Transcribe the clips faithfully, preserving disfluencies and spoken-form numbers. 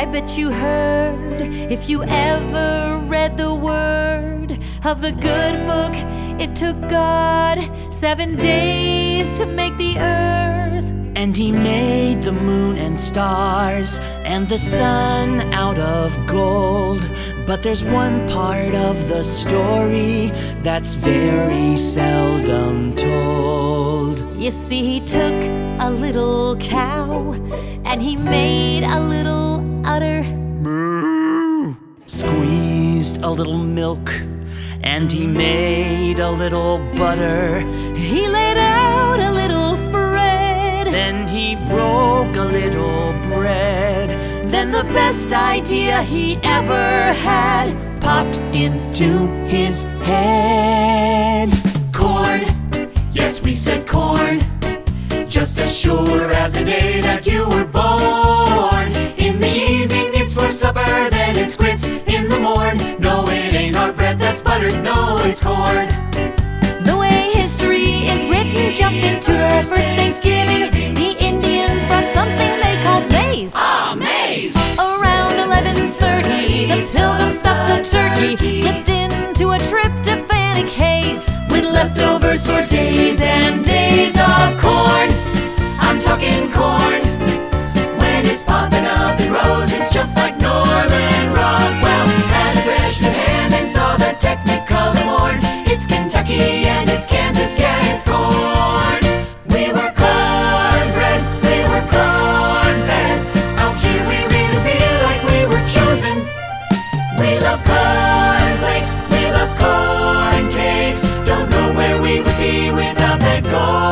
I bet you heard, if you ever read the word of the good book, it took God seven days to make the earth. And he made the moon and stars and the sun out of gold. But there's one part of the story that's very seldom told. You see, he took a little cow and he made a little udder. Moo! Squeezed a little milk and he made a little butter. He laid out a little spread. Then he broke a little bread. Then the best idea he ever had popped into his head. Corn, yes, we said corn, just as sure as the day that you were born. In the evening it's for supper, then it's grits in the morn. No, it ain't our bread that's buttered, no, it's corn. The way history is written, jump into our first Thanksgiving. The Indians brought something they called maize. Ah, maize! Around eleven thirty, the pilgrims stuffed the turkey, slipped into a tryptophanic haze, with leftovers for days and days of corn. I'm talking corn. When it's popping up in rows, it's just like Norman Rockwell had a fresh new hand and saw the Technicolor morn. It's Kentucky and it's Kansas, yeah, it's corn. We were cornbread, we were corn-fed. Out here we really feel like we were chosen. We love cornflakes, we love corn cakes. Don't know where we would be without that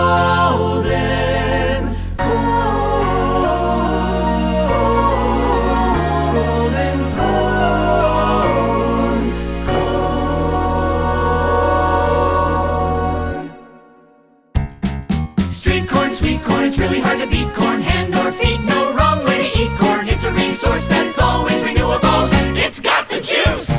golden corn. Golden corn. Street corn, sweet corn, it's really hard to beat corn. Hand or feet, no wrong way to eat corn. It's a resource that's always renewable. It's got the juice.